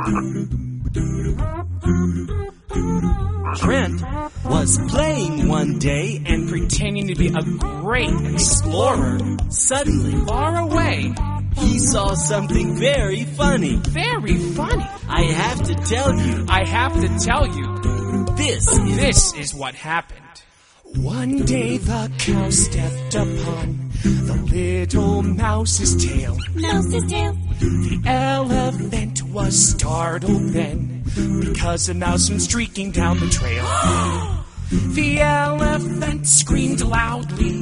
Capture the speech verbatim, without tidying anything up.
Trent was playing one day and pretending to be a great explorer. Suddenly, Far away. he saw something very funny. Very funny. I have to tell you, I have to tell you, this is... this is what happened. One day the cow stepped upon the little mouse's tail. Mouse's tail. The elephant was startled then, because a mouse went streaking down the trail. The elephant screamed loudly.